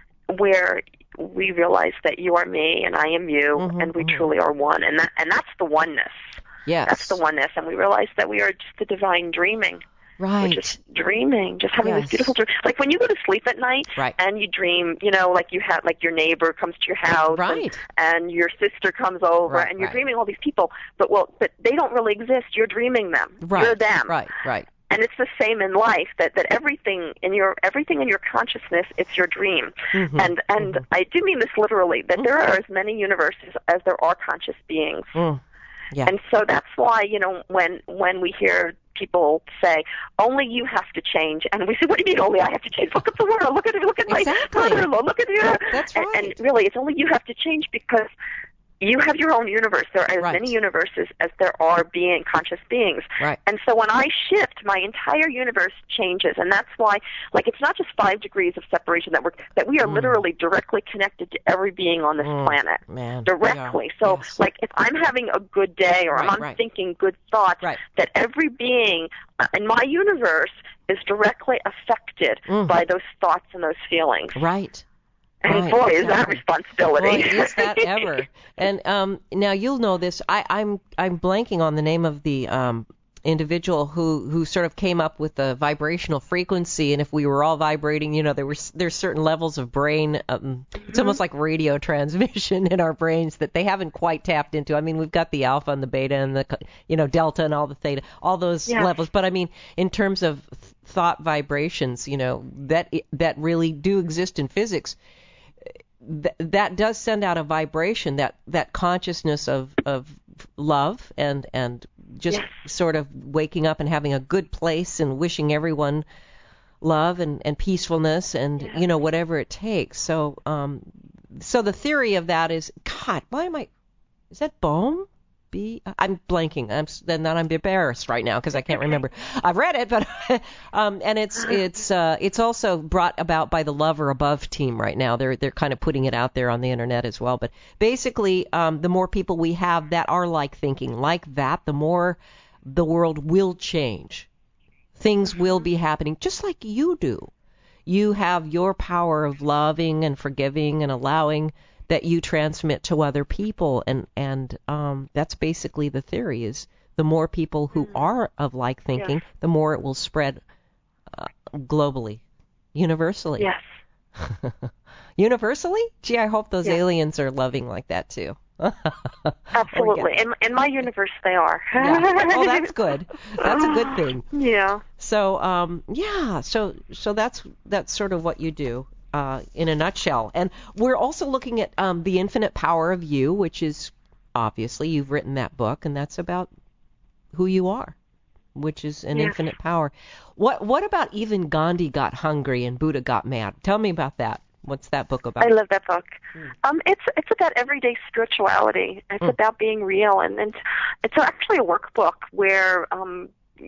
where we realize that you are me and I am you, Mhm, and we mhm. truly are one, and that and that's the oneness. Yes. That's the oneness, and we realize that we are just the divine dreaming. Right. We're just dreaming, just having Yes. this beautiful dream. Like when you go to sleep at night, Right. and you dream, you know, like you have, like your neighbor comes to your house, Right. and, and your sister comes over, Right, and you're right. dreaming all these people, but well, but they don't really exist. You're dreaming them. Right. You're them. Right. Right. And it's the same in life, that, that everything in your everything in your consciousness, it's your dream. Mhm, And and I do mean this literally, that there are as many universes as there are conscious beings. Mm. Yeah. And so that's why, you know, when when we hear people say, only you have to change, and we say, what do you mean only I have to change? Look at the world, look at look at Exactly. my brother-in-law, look at you. That's and, right. and really, it's only you have to change because you have your own universe. There are as Right. many universes as there are being conscious beings. Right. And so when I shift, my entire universe changes, and that's why, like, it's not just five degrees of separation that we're that we are Mm. literally directly connected to every being on this Mm, planet, man. directly. Yeah. So, Yes. like, if I'm having a good day or Right, I'm right. thinking good thoughts, Right. that every being uh, in my universe is directly affected Mm. by those thoughts and those feelings. Right. And Right, boy, is that exactly. responsibility. Boy, is that ever. And um, now you'll know this. I, I'm I'm blanking on the name of the um, individual who, who sort of came up with the vibrational frequency, and if we were all vibrating, you know, there was there's certain levels of brain. Um, it's almost like radio transmission in our brains that they haven't quite tapped into. I mean, we've got the alpha and the beta and the you know delta and all the theta, all those Yeah. levels. But I mean, in terms of thought vibrations, you know, that that really do exist in physics. Th- that does send out a vibration, that that consciousness of of love and and just Yes. sort of waking up and having a good place and wishing everyone love and, and peacefulness and Yes. you know whatever it takes. So um so the theory of that is, God, why am I is that Bohm? B I'm blanking. I'm s- then I'm embarrassed right now because I can't remember. I've read it, but um and it's it's uh it's also brought about by the Lover Above team right now. They're they're kind of putting it out there on the internet as well. But basically, um the more people we have that are like thinking like that, the more the world will change. Things will be happening just like you do. You have your power of loving and forgiving and allowing that you transmit to other people, and and um, that's basically the theory, is the more people who are of like thinking, Yes. the more it will spread uh, globally, universally. Yes. Universally? Gee, I hope those Yeah. aliens are loving like that too. Absolutely. Oh, yeah. In in my universe, they are. Yeah. Oh, that's good. That's a good thing. Yeah. So, um, yeah, so so that's that's sort of what you do uh, in a nutshell. And we're also looking at um, the infinite power of you, which is obviously, you've written that book, and that's about who you are, which is an Yes. infinite power. What What about even Gandhi got hungry and Buddha got mad? Tell me about that. What's that book about? I love that book. Mm. Um, it's it's about everyday spirituality. It's Mm. about being real, and, and it's actually a workbook where um,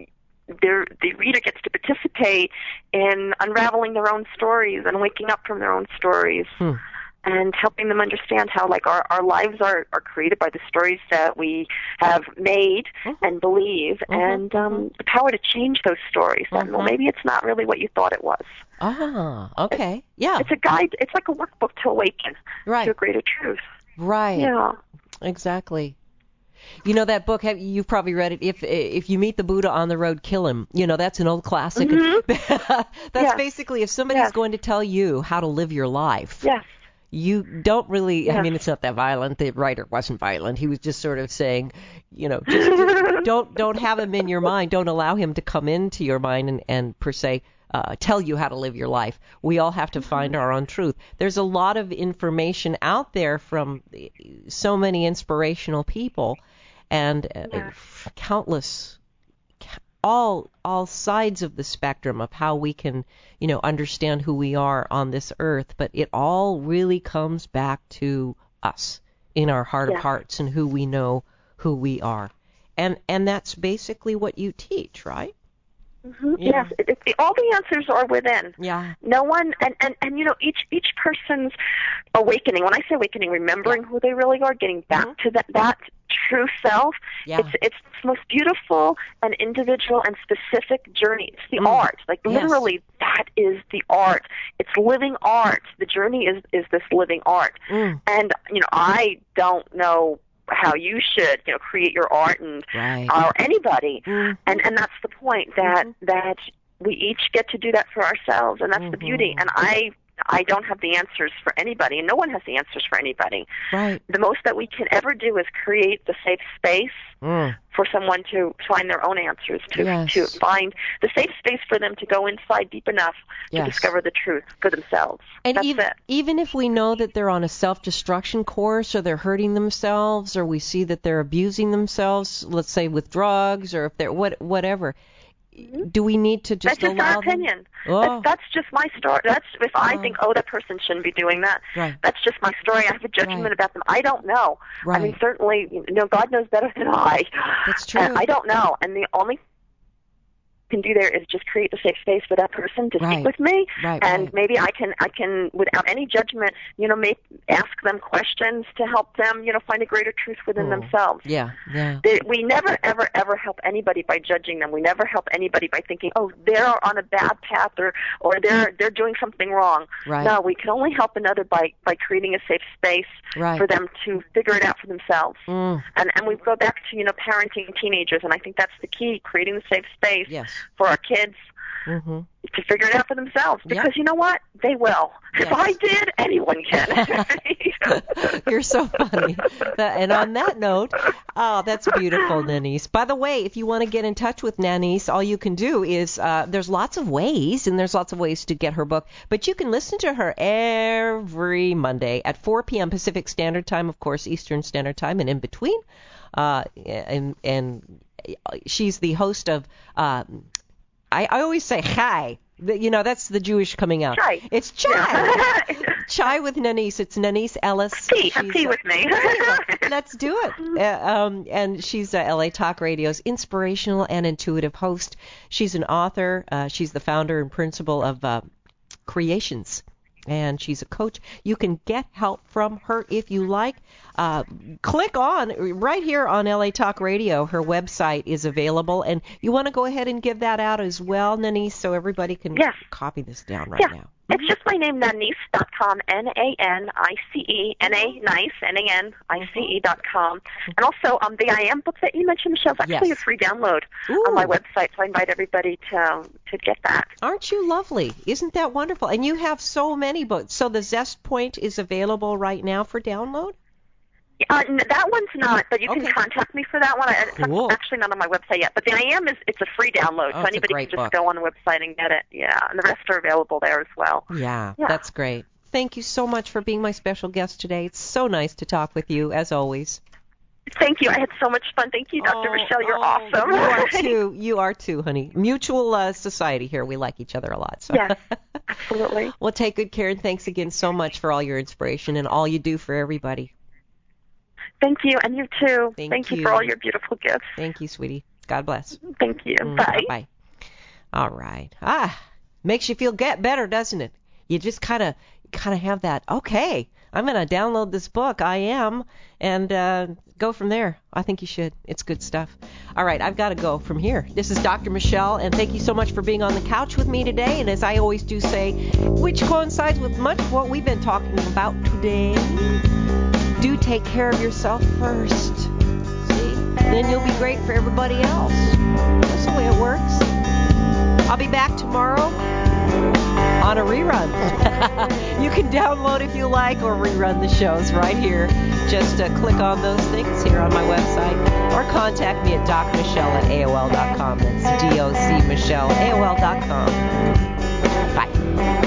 the the reader gets to participate in unraveling their own stories and waking up from their own stories. Hmm. And helping them understand how, like, our, our lives are, are created by the stories that we have made Mm-hmm. and believe, Mm-hmm. and um, the power to change those stories. That, well, Mhm. maybe it's not really what you thought it was. Ah, okay. Yeah, It's a guide. It's like a workbook to awaken right, to a greater truth. right. Yeah. Exactly. You know that book, have, you've probably read it, If If You Meet the Buddha on the Road, Kill Him. You know, that's an old classic. Mhm. That's Yes. basically if somebody's Yes. going to tell you how to live your life. Yes. You don't really, I Yes. mean, it's not that violent. The writer wasn't violent. He was just sort of saying, you know, just don't don't have him in your mind. Don't allow him to come into your mind and, and per se, uh, tell you how to live your life. We all have to find our own truth. There's a lot of information out there from so many inspirational people and uh, Yeah. countless all all sides of the spectrum of how we can, you know, understand who we are on this earth, but it all really comes back to us in our heart Yeah. of hearts and who we know who we are. And and that's basically what you teach, right? Mm-hmm. Yeah. Yes. It, it, all the answers are within. Yeah. No one, and, and, and you know, each each person's awakening. When I say awakening, remembering who they really are, getting back Mhm. to that that true self. Yeah. It's it's the most beautiful and individual and specific journey. It's the Mm. art. Like Yes. literally, that is the art. It's living art. The journey is is this living art. Mm. And you know, I don't know how you should, you know, create your art and Right. or anybody. Mhm. And and that's the point that Mhm. that we each get to do that for ourselves, and that's the beauty. Mhm. And I I don't have the answers for anybody, and no one has the answers for anybody. Right. The most that we can ever do is create the safe space Mm. for someone to find their own answers, to Yes. to find the safe space for them to go inside deep enough to Yes. discover the truth for themselves. And That's even, it. even if we know that they're on a self-destruction course or they're hurting themselves or we see that they're abusing themselves, let's say with drugs or if they're what, whatever, do we need to just That's just allow our opinion. them? Oh, That's, that's just my story. That's if I Oh. think, oh, that person shouldn't be doing that. right, That's just my story. I have a judgment Right. about them. I don't know. right. I mean, certainly, you know, God knows better than I. That's true. And I don't know. And the only can do there is just create a safe space for that person to Right. speak with me, Right, and right. maybe I can, I can, without any judgment, you know, make ask them questions to help them, you know, find a greater truth within Hmm. themselves. Yeah, yeah. They, we never, ever, ever help anybody by judging them. We never help anybody by thinking, oh, they're on a bad path or, or they're they're doing something wrong. Right. No, we can only help another by, by creating a safe space Right. for them to figure it out for themselves. Mm. And and we go back to, you know, parenting teenagers, and I think that's the key, creating the safe space Yes. for our kids Mm-hmm. to figure it out for themselves. Yeah. Because you know what? They will. Yes. If I did, anyone can. You're so funny. That, and on that note, oh, that's beautiful, Nanice. By the way, if you want to get in touch with Nanice, all you can do is, uh, there's lots of ways, and there's lots of ways to get her book, but you can listen to her every Monday at four p.m. Pacific Standard Time, of course, Eastern Standard Time, and in between. Uh, and, and she's the host of, uh, I, I always say chai. The- You know, that's the Jewish coming out. Chai. It's chai. Yeah. Chai with Nanice. It's Nanice Ellis. Tea. Have She's, tea uh, with me. Let's do it. Uh, um, and she's uh, L A Talk Radio's inspirational and intuitive host. She's an author. Uh, she's the founder and principal of uh, Creations. And she's a coach. You can get help from her if you like. Uh, click on right here on L A Talk Radio. Her website is available. And you want to go ahead and give that out as well, Nanice, so everybody can Yes. copy this down right Yeah. now. It's just my name, Nanice dot com, N A N I C E, N A, nice, N A N I C E dot com. And also, um, the I Am book that you mentioned, Michelle, is actually Yes. a free download Ooh. on my website, so I invite everybody to to get that. Aren't you lovely? Isn't that wonderful? And you have so many books. So the Zest Point is available right now for download? Uh, n- that one's not, but you Okay. can contact me for that one. I- It's Cool. actually not on my website yet, but the I Am is it's a free download, Oh, so it's a anybody great can just book. go on the website and get it. Yeah, and the rest are available there as well. Yeah, Yeah. that's great. Thank you so much for being my special guest today. It's so nice to talk with you, as always. Thank you. I had so much fun. Thank you, Doctor Oh, Michelle. You're oh, awesome. You are too. You are too, honey. Mutual uh, society here. We like each other a lot. So. Yes, absolutely. Well, take good care, and thanks again so much for all your inspiration and all you do for everybody. Thank you, and you too. Thank Thank you you. for all your beautiful gifts. Thank you, sweetie. God bless. Thank you. Mm, Bye. Bye. All right. Ah, makes you feel get better, doesn't it? You just kind of kind of have that, okay, I'm going to download this book, I am, and uh, go from there. I think you should. It's good stuff. All right, I've got to go from here. This is Doctor Michelle, and thank you so much for being on the couch with me today. And as I always do say, which coincides with much of what we've been talking about today, do take care of yourself first. See? Then you'll be great for everybody else. That's the way it works. I'll be back tomorrow on a rerun. You can download if you like or rerun the shows right here. Just uh, click on those things here on my website or contact me at docmichelle at A O L dot com. That's D O C Michelle, A O L dot com. Bye.